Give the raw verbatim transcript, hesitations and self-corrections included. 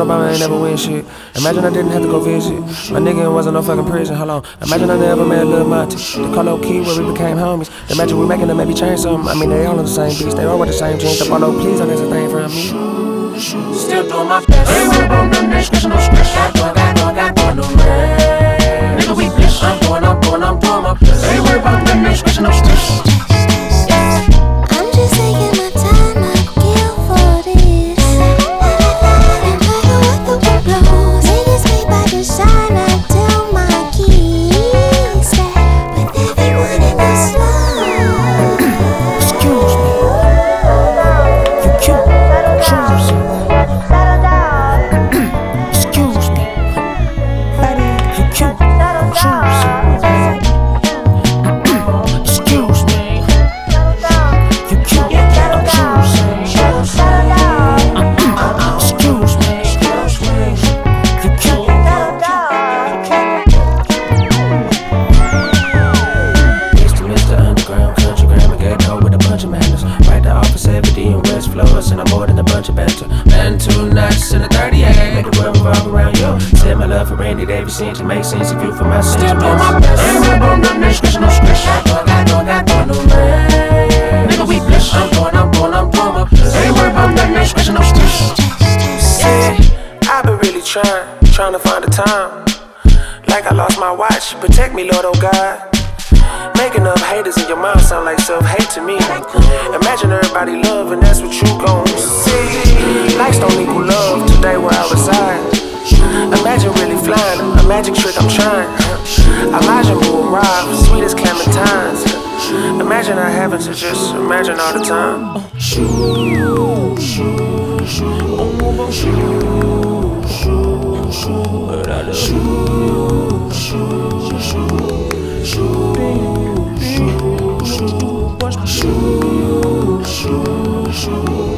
mama ain't never win shit. Imagine I didn't have to go visit. My nigga wasn't no fucking prison, hold on. Imagine I never met Lil Monty. The Carlo Key where we became homies. The magic we making them maybe change something. I mean, they all on the same beats, they all wear the same jeans. Apollo, please don't ask a thing from me. Still doing my best. Ain't worried about nothing, ain't scratching no stress. Got doing, got doing, got doing no man. Nigga, we blessed. I'm doing, I'm doing, I'm doing my best. Ain't worried about nothing, ain't scratching no stress. I'm just taking my time, I kill for this. And I know what the wind blows. Niggas made by design, I tell my keys that with everyone in the slow. Excuse me. You cute. Choose. Excuse me. You cute. Choose. Excuse me. You cute. Choose. Excuse me. You cute. Mister Mister Underground Country Grammar Ghetto with a bunch of madness. Right to office every day in West Florida, and I'm more than a bunch of banter. Man, two nights in a thirty-eight, make the world revolve around you. Said my love for Randy Davis seems to make sense if you for my sense. Still doing my best. Ain't worried about nothing, ain't scratching no stress. Got doing, got doing, got doing no man. Nigga, we blessed. I'm doing, I'm doing, I'm doing my best. Ain't worried about nothing, ain't scratching no stress. Yeah, I've been really trying, trying to find the time. Like I lost my watch, protect me, Lord, oh God. Making up haters in your mind sound like self-hate to me. Imagine everybody love and that's what you gon' see. Likes don't equal love, today where I reside. Imagine really flying, a magic trick I'm trying. Imagine will arrive, sweet as clementines. Imagine I having to just imagine all the time. Shoot, shoot, shoot, shoot, shoot.